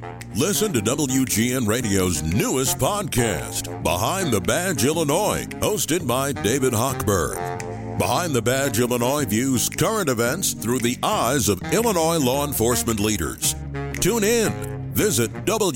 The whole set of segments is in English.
Listen to WGN Radio's newest podcast, Behind the Badge Illinois, hosted by David Hochberg. Behind the Badge Illinois views current events through the eyes of Illinois law enforcement leaders. Tune in. Visit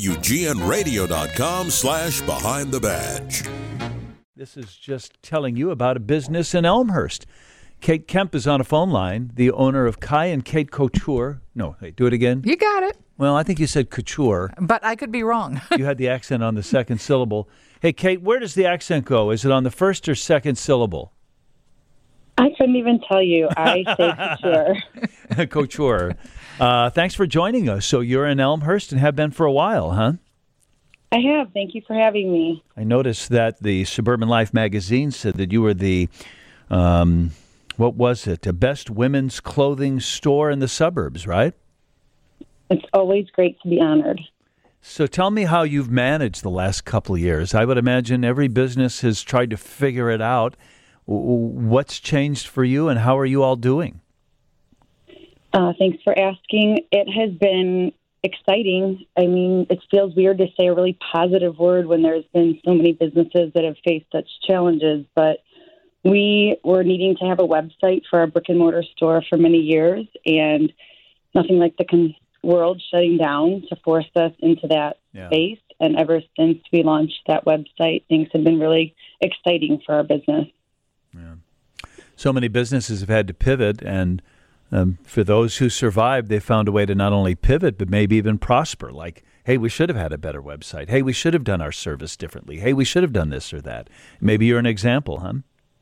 WGNRadio.com/Behind the Badge. This is just telling you about a business in Elmhurst. Kate Kemp is on a phone line, the owner of Kai and Kate Couture. No, hey, do it again. You got it. Well, I think you said couture. But I could be wrong. You had the accent on the second syllable. Hey, Kate, where does the accent go? Is it on the first or second syllable? I couldn't even tell you. I say couture. Couture. Thanks for joining us. So you're in Elmhurst and have been for a while, huh? I have. Thank you for having me. I noticed that the Suburban Life magazine said that you were the, what was it, the best women's clothing store in the suburbs, right? It's always great to be honored. So tell me how you've managed the last couple of years. I would imagine every business has tried to figure it out. What's changed for you and how are you all doing? Thanks for asking. It has been exciting. I mean, it feels weird to say a really positive word when there's been so many businesses that have faced such challenges, but we were needing to have a website for our brick and mortar store for many years, and nothing like the world shutting down to force us into that space. And ever since we launched that website, things have been really exciting for our business. Yeah. So many businesses have had to pivot, and for those who survived, they found a way to not only pivot, but maybe even prosper. Like, hey, we should have had a better website. Hey, we should have done our service differently. Hey, we should have done this or that. Maybe you're an example, huh?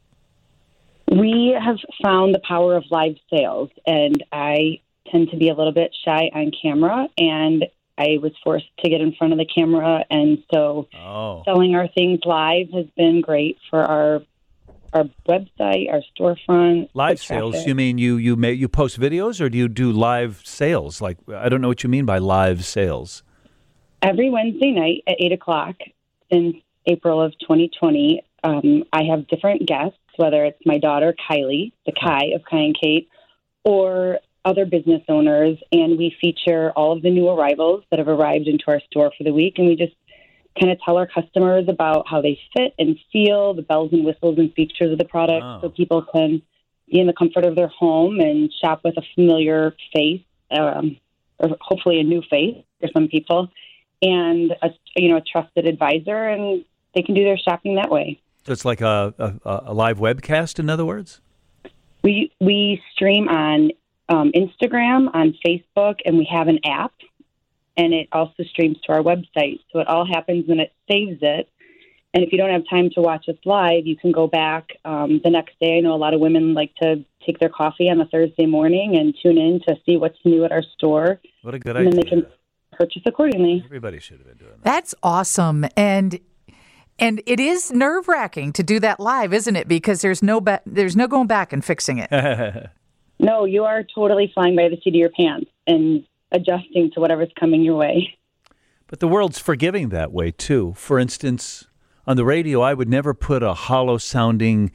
We have found the power of live sales, and I tend to be a little bit shy on camera, and I was forced to get in front of the camera, and so selling our things live has been great for our website, our storefront. Live sales? You mean you post videos, or do you do live sales? Like, I don't know what you mean by live sales. Every Wednesday night at 8 o'clock since April of 2020, I have different guests, whether it's my daughter, Kylie, the Kai of Kai and Kate, or other business owners, and we feature all of the new arrivals that have arrived into our store for the week, and we just kind of tell our customers about how they fit and feel, the bells and whistles and features of the product, so people can be in the comfort of their home and shop with a familiar face, or hopefully a new face for some people, and a trusted advisor, and they can do their shopping that way. So it's like a live webcast, in other words? We stream on Instagram, on Facebook, and we have an app, and it also streams to our website. So it all happens and it saves it. And if you don't have time to watch us live, you can go back the next day. I know a lot of women like to take their coffee on a Thursday morning and tune in to see what's new at our store. What a good idea. And then they can purchase accordingly. Everybody should have been doing that. That's awesome. And it is nerve-wracking to do that live, isn't it? Because there's no going back and fixing it. No, you are totally flying by the seat of your pants and adjusting to whatever's coming your way. But the world's forgiving that way, too. For instance, on the radio, I would never put a hollow-sounding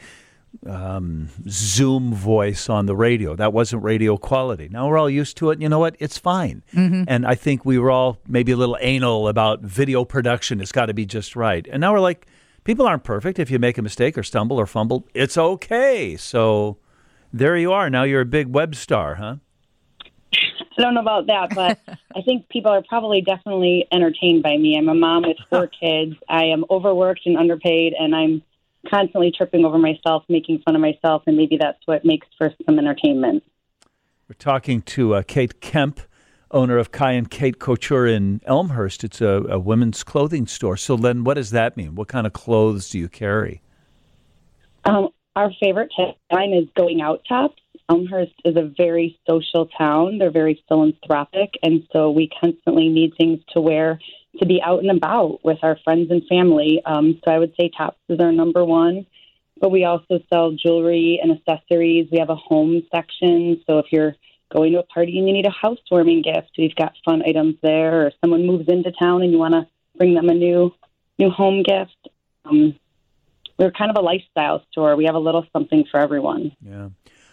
Zoom voice on the radio. That wasn't radio quality. Now we're all used to it, and you know what? It's fine. Mm-hmm. And I think we were all maybe a little anal about video production. It's got to be just right. And now we're like, people aren't perfect. If you make a mistake or stumble or fumble, it's okay. So there you are. Now you're a big web star, huh? I don't know about that, but I think people are probably definitely entertained by me. I'm a mom with 4 kids. I am overworked and underpaid, and I'm constantly tripping over myself, making fun of myself, and maybe that's what makes for some entertainment. We're talking to Kate Kemp, owner of Kai and Kate Couture in Elmhurst. It's a women's clothing store. So then what does that mean? What kind of clothes do you carry? Our favorite tagline is going out tops. Elmhurst is a very social town. They're very philanthropic, and so we constantly need things to wear to be out and about with our friends and family. So I would say tops is our number one. But we also sell jewelry and accessories. We have a home section. So if you're going to a party and you need a housewarming gift, we've got fun items there. Or someone moves into town and you want to bring them a new home gift. We're kind of a lifestyle store. We have a little something for everyone. Yeah.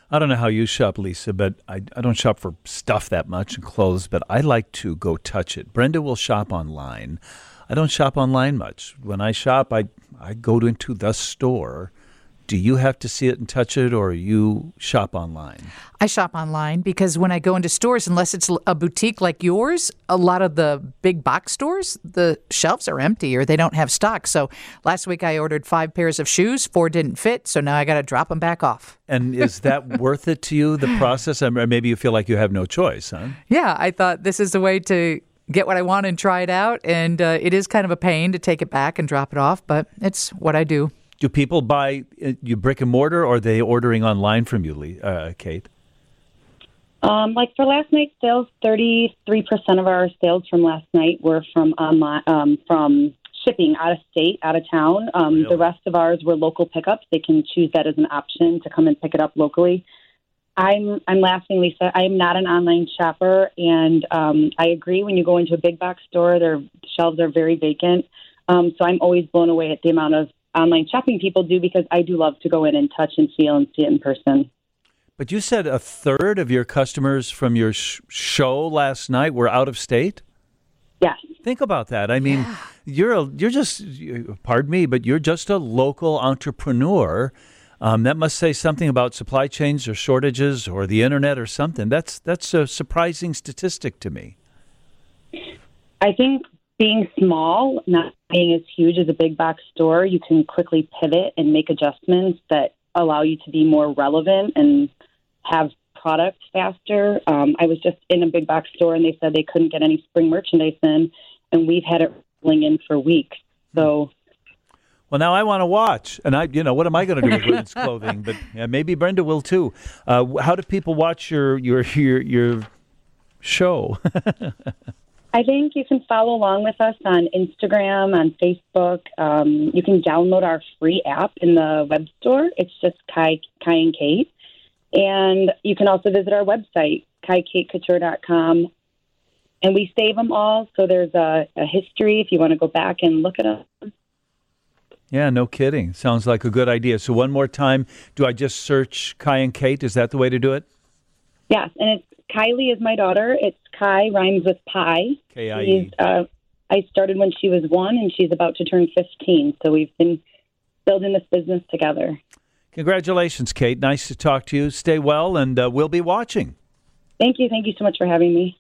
I don't know how you shop, Lisa, but I don't shop for stuff that much and clothes, but I like to go touch it. Brenda will shop online. I don't shop online much. When I shop, I go into the store. Do you have to see it and touch it, or you shop online? I shop online because when I go into stores, unless it's a boutique like yours, a lot of the big box stores, the shelves are empty or they don't have stock. So last week I ordered 5 pairs of shoes, 4 didn't fit, so now I got to drop them back off. And is that worth it to you, the process? Or maybe you feel like you have no choice, huh? Yeah, I thought this is the way to get what I want and try it out. And it is kind of a pain to take it back and drop it off, but it's what I do. Do people buy you brick and mortar, or are they ordering online from you, Kate? Like for last night's sales, 33% of our sales from last night were from online, from shipping out of state, out of town. Really? The rest of ours were local pickups. They can choose that as an option to come and pick it up locally. I'm laughing, Lisa. I am not an online shopper, and I agree. When you go into a big box store, their shelves are very vacant. So I'm always blown away at the amount of online shopping people do, because I do love to go in and touch and feel and see it in person. But you said a third of your customers from your show last night were out of state? Yes. Think about that. I mean, you're just, pardon me, but you're just a local entrepreneur. That must say something about supply chains or shortages or the internet or something. That's a surprising statistic to me. I think being small, not being as huge as a big box store, you can quickly pivot and make adjustments that allow you to be more relevant and have product faster. I was just in a big box store and they said they couldn't get any spring merchandise in, and we've had it rolling in for weeks. So, well, now I want to watch, and what am I going to do with women's clothing? But maybe Brenda will too. How do people watch your show? I think you can follow along with us on Instagram, on Facebook. You can download our free app in the web store. It's just Kai and Kate. And you can also visit our website, KaiKateCouture.com. And we save them all, so there's a history if you want to go back and look at them. Yeah, no kidding. Sounds like a good idea. So one more time, do I just search Kai and Kate? Is that the way to do it? Yes, and it's Kylie is my daughter. It's Kai, rhymes with pie. K-I-E. I started when she was 1, and she's about to turn 15. So we've been building this business together. Congratulations, Kate. Nice to talk to you. Stay well, and we'll be watching. Thank you. Thank you so much for having me.